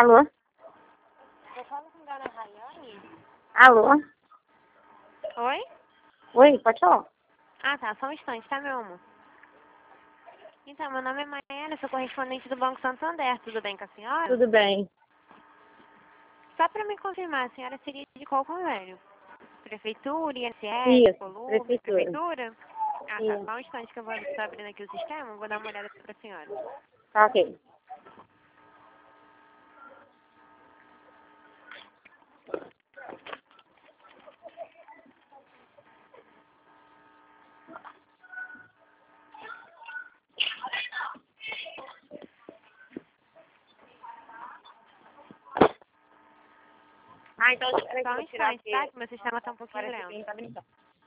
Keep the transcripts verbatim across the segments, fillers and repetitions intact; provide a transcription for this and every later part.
Alô? Eu falo com a dona Rayane? Alô? Oi? Oi, pode falar. Ah, tá. Só um instante, tá, meu amor? Então, meu nome é Maela, sou correspondente do Banco Santander. Tudo bem com a senhora? Tudo bem. Só para me confirmar, a senhora seria de qual convênio? Prefeitura, I N S S, Isso, Colúmbia, prefeitura. Prefeitura? Ah, tá. Isso. Só um instante que eu vou estar abrindo aqui o sistema, vou dar uma olhada para a senhora. Tá ok. Ah, então espera aí que Só eu um vou tirar instante, aqui. tá? Que meu sistema tá um pouquinho Parece que lento. ele tá brincando.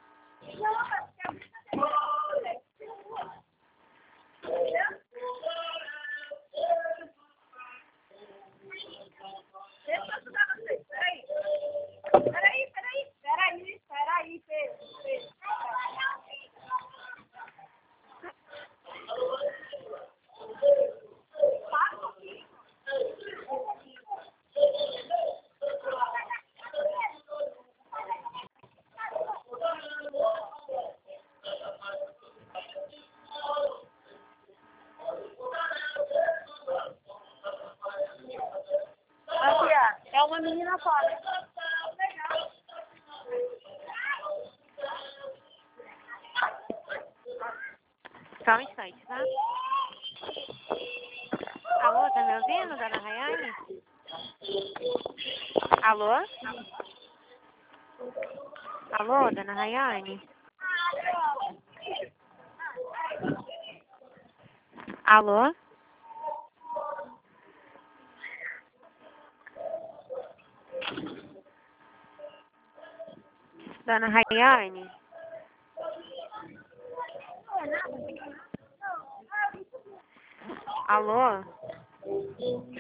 Peraí, peraí, peraí, peraí, Pedro. Aqui, ó. É uma menina fora. Só um instante, tá? Alô, tá me ouvindo, dona Rayane? Alô? Alô, dona Rayane? Alô? Dona Rayane? Alô?